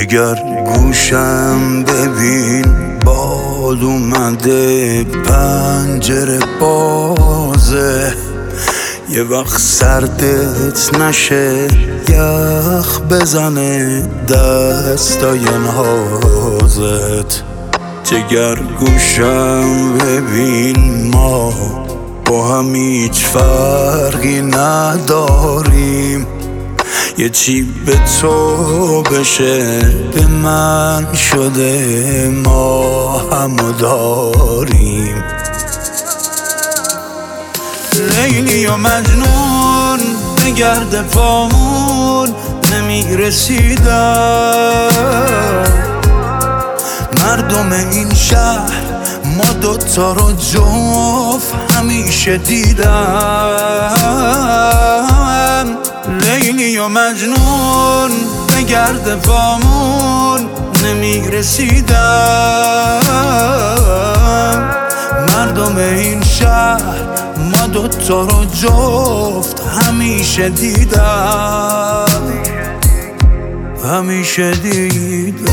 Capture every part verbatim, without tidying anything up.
جگر گوشم ببین باد اومده پنجره بازه، یه وقت سردت نشه یخ بزنه دستای نازت. جگر گوشم ببین ما با هم هیچ فرقی نداریم، یه چی به تو بشه به من شده ما همو داریم. لیلی و مجنون به گرد پامون نمیرسیدن، مردم این شهر ما دوتا رو جفت همیشه دیدن. لیلی و مجنون به گرد پامون نمیرسیدن، مردم این شهر ما دوتا رو جفت همیشه دیدن، همیشه دیدن.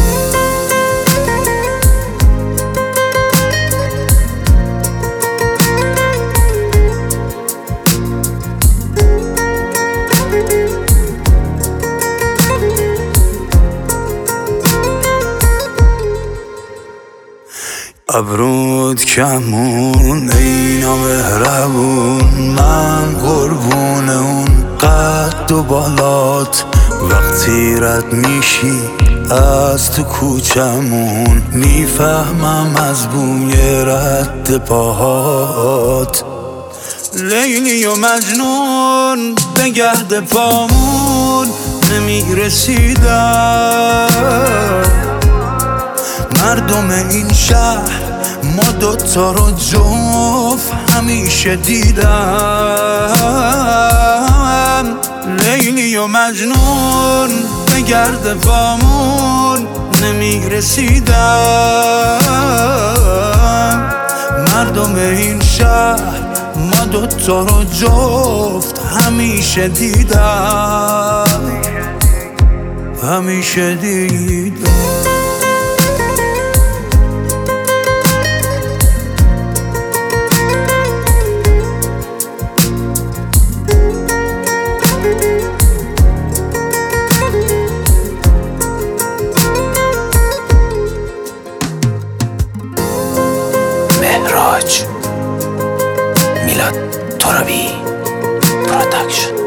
ابرود کمون اینا مهربون، من قربون اون قد و بالات. وقتی رد میشی از تو کوچمون میفهمم از بوی رد پاهات. لیلی و مجنون به گرد پامون نمیرسیدن، مردم این شهر ما دوتا رو جفت همیشه دیدن. لیلی و مجنون به گرد پامون نمیرسیدن، مردم این شهر ما دوتا رو جفت همیشه دیدن، همیشه دیدن. مهراج میلاد ترابی پروداکشن.